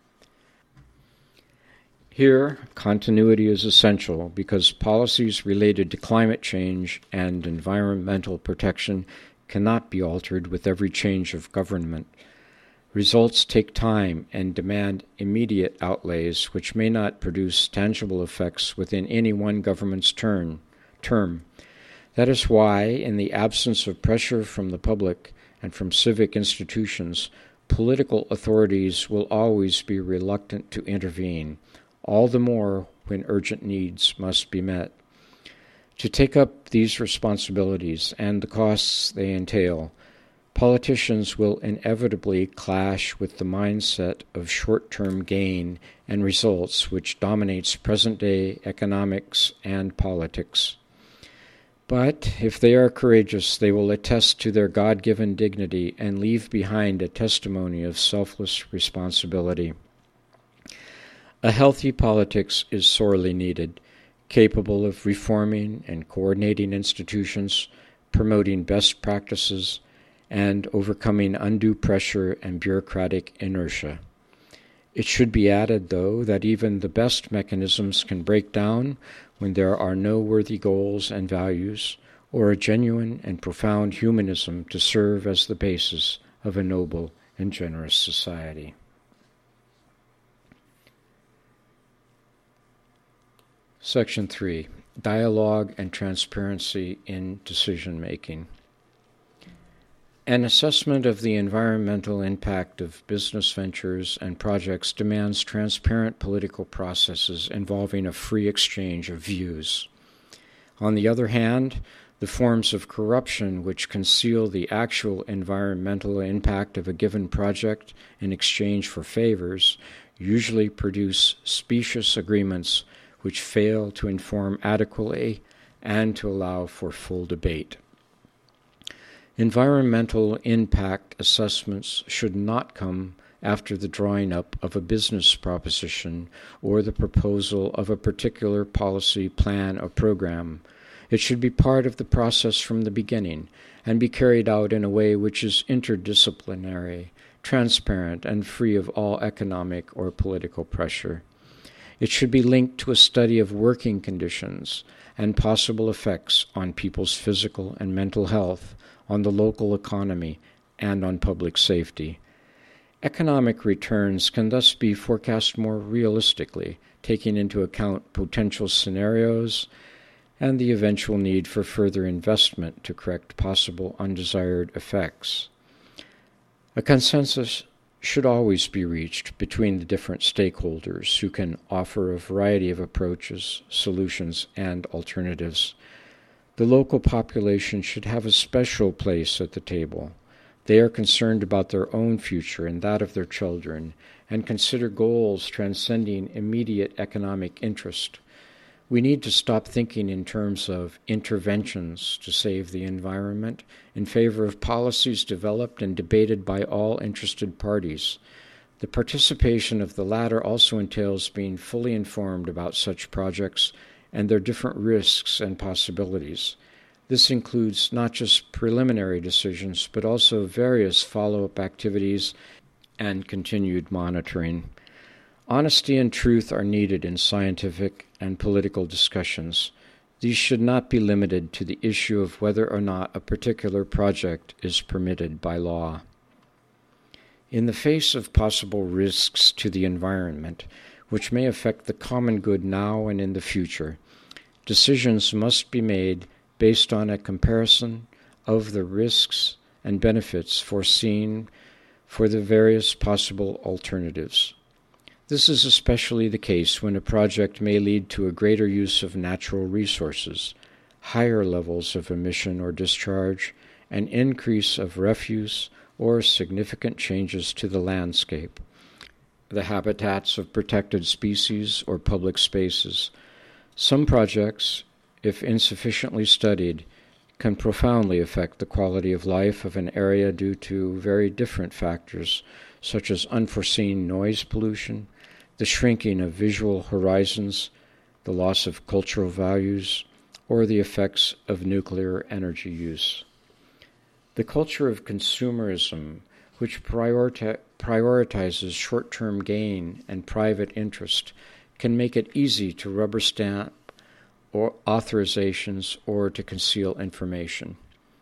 Here, continuity is essential because policies related to climate change and environmental protection cannot be altered with every change of government. Results take time and demand immediate outlays which may not produce tangible effects within any one government's turn, term. That is why, in the absence of pressure from the public and from civic institutions, political authorities will always be reluctant to intervene, all the more when urgent needs must be met. To take up these responsibilities and the costs they entail, politicians will inevitably clash with the mindset of short-term gain and results which dominates present-day economics and politics. But if they are courageous, they will attest to their God-given dignity and leave behind a testimony of selfless responsibility. A healthy politics is sorely needed, capable of reforming and coordinating institutions, promoting best practices, and overcoming undue pressure and bureaucratic inertia. It should be added, though, that even the best mechanisms can break down when there are no worthy goals and values, or a genuine and profound humanism to serve as the basis of a noble and generous society. Section three. Dialogue and Transparency in Decision-Making. An assessment of the environmental impact of business ventures and projects demands transparent political processes involving a free exchange of views. On the other hand, the forms of corruption which conceal the actual environmental impact of a given project in exchange for favors usually produce specious agreements which fail to inform adequately and to allow for full debate. Environmental impact assessments should not come after the drawing up of a business proposition or the proposal of a particular policy plan or program. It should be part of the process from the beginning and be carried out in a way which is interdisciplinary, transparent, and free of all economic or political pressure. It should be linked to a study of working conditions and possible effects on people's physical and mental health, on the local economy, and on public safety. Economic returns can thus be forecast more realistically, taking into account potential scenarios and the eventual need for further investment to correct possible undesired effects. A consensus should always be reached between the different stakeholders who can offer a variety of approaches, solutions, and alternatives. The local population should have a special place at the table. They are concerned about their own future and that of their children, and consider goals transcending immediate economic interest. We need to stop thinking in terms of interventions to save the environment in favor of policies developed and debated by all interested parties. The participation of the latter also entails being fully informed about such projects and their different risks and possibilities. This includes not just preliminary decisions, but also various follow-up activities and continued monitoring. Honesty and truth are needed in scientific and political discussions. These should not be limited to the issue of whether or not a particular project is permitted by law. In the face of possible risks to the environment, which may affect the common good now and in the future. Decisions must be made based on a comparison of the risks and benefits foreseen for the various possible alternatives. This is especially the case when a project may lead to a greater use of natural resources, higher levels of emission or discharge, an increase of refuse, or significant changes to the landscape, the habitats of protected species, or public spaces. Some projects, if insufficiently studied, can profoundly affect the quality of life of an area due to very different factors, such as unforeseen noise pollution, the shrinking of visual horizons, the loss of cultural values, or the effects of nuclear energy use. The culture of consumerism, which priorita- prioritizes short-term gain and private interest, can make it easy to rubber stamp or authorizations or to conceal information.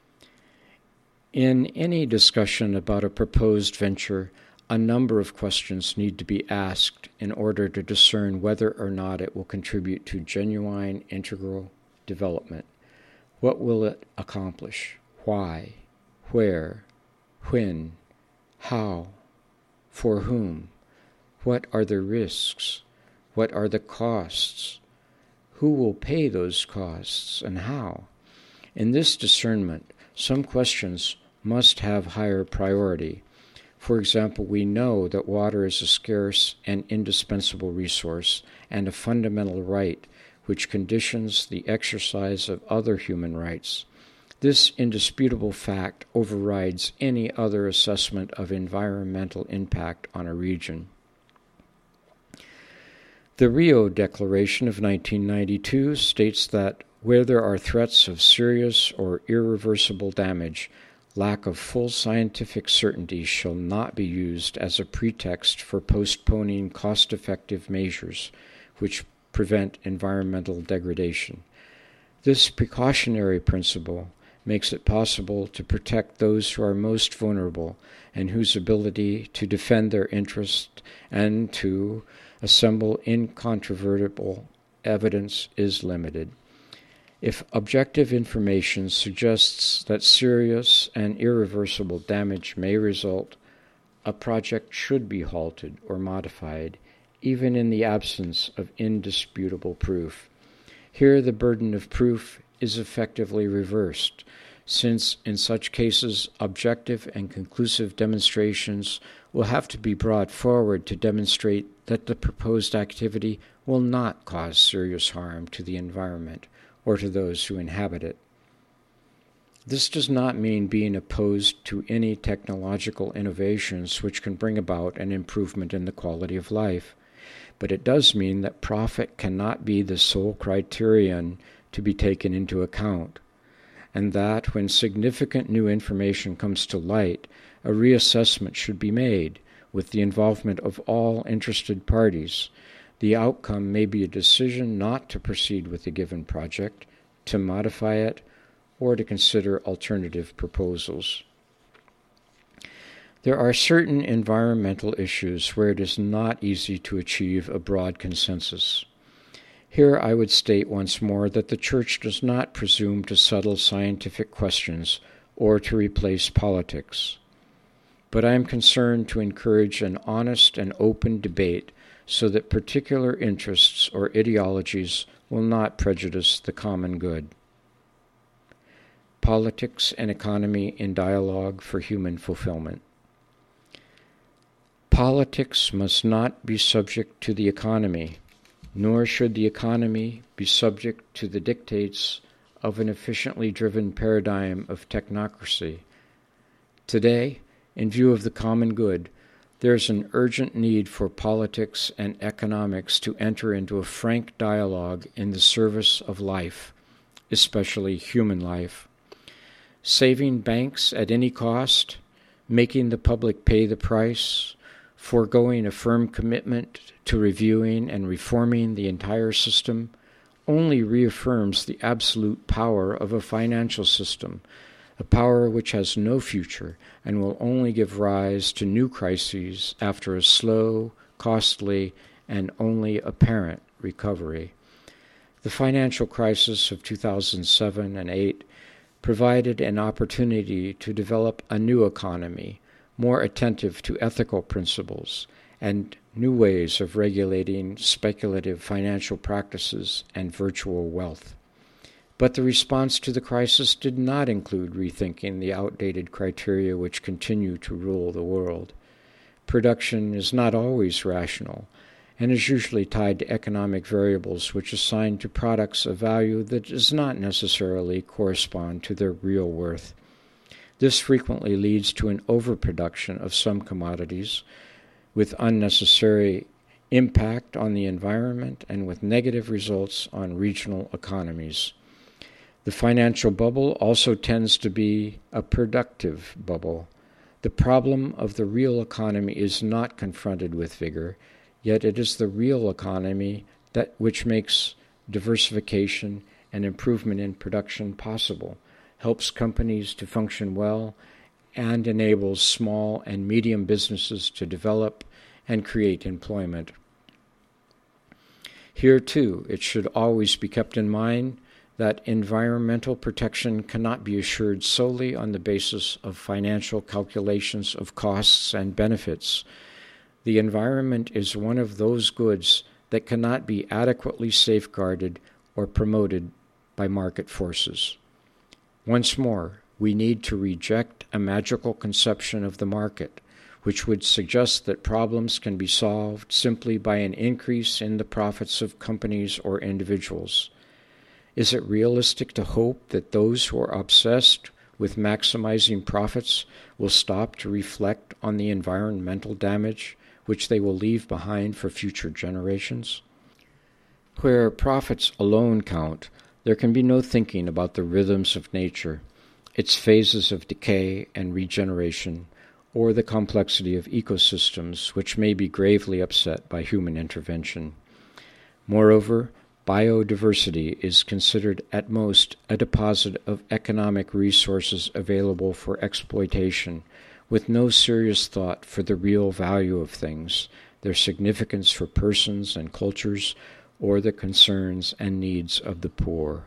In any discussion about a proposed venture, a number of questions need to be asked in order to discern whether or not it will contribute to genuine integral development. What will it accomplish? Why? Where? When? How? For whom? What are the risks? What are the costs? Who will pay those costs and how? In this discernment, some questions must have higher priority. For example, we know that water is a scarce and indispensable resource and a fundamental right which conditions the exercise of other human rights. This indisputable fact overrides any other assessment of environmental impact on a region. The Rio Declaration of nineteen ninety-two states that where there are threats of serious or irreversible damage, lack of full scientific certainty shall not be used as a pretext for postponing cost-effective measures which prevent environmental degradation. This precautionary principle makes it possible to protect those who are most vulnerable and whose ability to defend their interests and to assemble incontrovertible evidence is limited. If objective information suggests that serious and irreversible damage may result, a project should be halted or modified, even in the absence of indisputable proof. Here the burden of proof is effectively reversed, since in such cases objective and conclusive demonstrations will have to be brought forward to demonstrate that the proposed activity will not cause serious harm to the environment or to those who inhabit it. This does not mean being opposed to any technological innovations which can bring about an improvement in the quality of life, but it does mean that profit cannot be the sole criterion to be taken into account, and that when significant new information comes to light, a reassessment should be made with the involvement of all interested parties. The outcome may be a decision not to proceed with a given project, to modify it, or to consider alternative proposals. There are certain environmental issues where it is not easy to achieve a broad consensus. Here I would state once more that the Church does not presume to settle scientific questions or to replace politics. But I am concerned to encourage an honest and open debate so that particular interests or ideologies will not prejudice the common good. Politics and economy in dialogue for human fulfillment. Politics must not be subject to the economy, nor should the economy be subject to the dictates of an efficiently driven paradigm of technocracy. Today, in view of the common good, there is an urgent need for politics and economics to enter into a frank dialogue in the service of life, especially human life. Saving banks at any cost, making the public pay the price, foregoing a firm commitment to reviewing and reforming the entire system only reaffirms the absolute power of a financial system, a power which has no future and will only give rise to new crises after a slow, costly, and only apparent recovery. The financial crisis of two thousand seven and eight provided an opportunity to develop a new economy, more attentive to ethical principles and new ways of regulating speculative financial practices and virtual wealth. But the response to the crisis did not include rethinking the outdated criteria which continue to rule the world. Production is not always rational, and is usually tied to economic variables which assign to products a value that does not necessarily correspond to their real worth. This frequently leads to an overproduction of some commodities, with unnecessary impact on the environment and with negative results on regional economies. The financial bubble also tends to be a productive bubble. The problem of the real economy is not confronted with vigor, yet it is the real economy that which makes diversification and improvement in production possible, helps companies to function well, and enables small and medium businesses to develop and create employment. Here, too, it should always be kept in mind that environmental protection cannot be assured solely on the basis of financial calculations of costs and benefits. The environment is one of those goods that cannot be adequately safeguarded or promoted by market forces. Once more, we need to reject a magical conception of the market, which would suggest that problems can be solved simply by an increase in the profits of companies or individuals. Is it realistic to hope that those who are obsessed with maximizing profits will stop to reflect on the environmental damage which they will leave behind for future generations? Where profits alone count, there can be no thinking about the rhythms of nature, its phases of decay and regeneration, or the complexity of ecosystems which may be gravely upset by human intervention. Moreover, biodiversity is considered at most a deposit of economic resources available for exploitation, with no serious thought for the real value of things, their significance for persons and cultures, or the concerns and needs of the poor.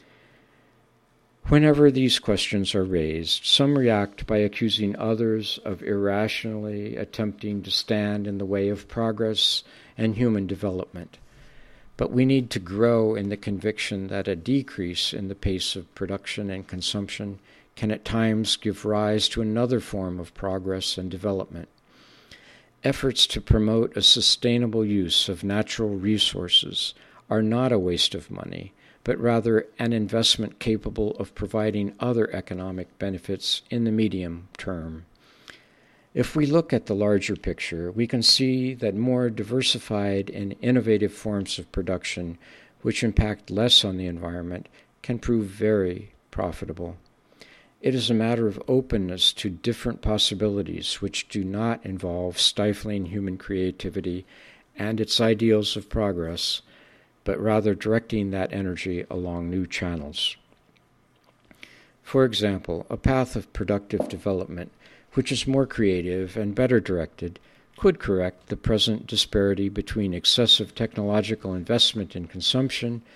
Whenever these questions are raised, some react by accusing others of irrationally attempting to stand in the way of progress and human development. But we need to grow in the conviction that a decrease in the pace of production and consumption can at times give rise to another form of progress and development. Efforts to promote a sustainable use of natural resources are not a waste of money, but rather an investment capable of providing other economic benefits in the medium term. If we look at the larger picture, we can see that more diversified and innovative forms of production, which impact less on the environment, can prove very profitable. It is a matter of openness to different possibilities which do not involve stifling human creativity and its ideals of progress, but rather directing that energy along new channels. For example, a path of productive development, which is more creative and better directed, could correct the present disparity between excessive technological investment in consumption